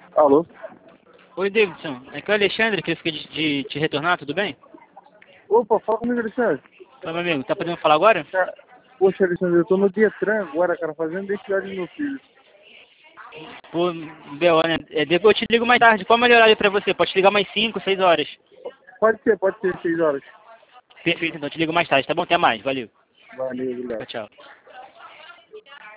Alô? Oi, Davidson. Aqui é o Alexandre, que eu fiquei de te retornar, tudo bem? Opa, fala comigo, Alexandre. Oi, meu amigo, tá podendo falar agora? Cara, poxa, Alexandre, eu tô no Detran agora, cara, fazendo identidade do meu filho. Pô, B.O., né? Depois eu te ligo mais tarde. Qual é o melhor horário pra você? Pode te ligar mais 5, 6 horas. Pode ser, 6 horas. Perfeito, então te ligo mais tarde, tá bom? Até mais, valeu. Valeu, obrigado. Tchau, tchau.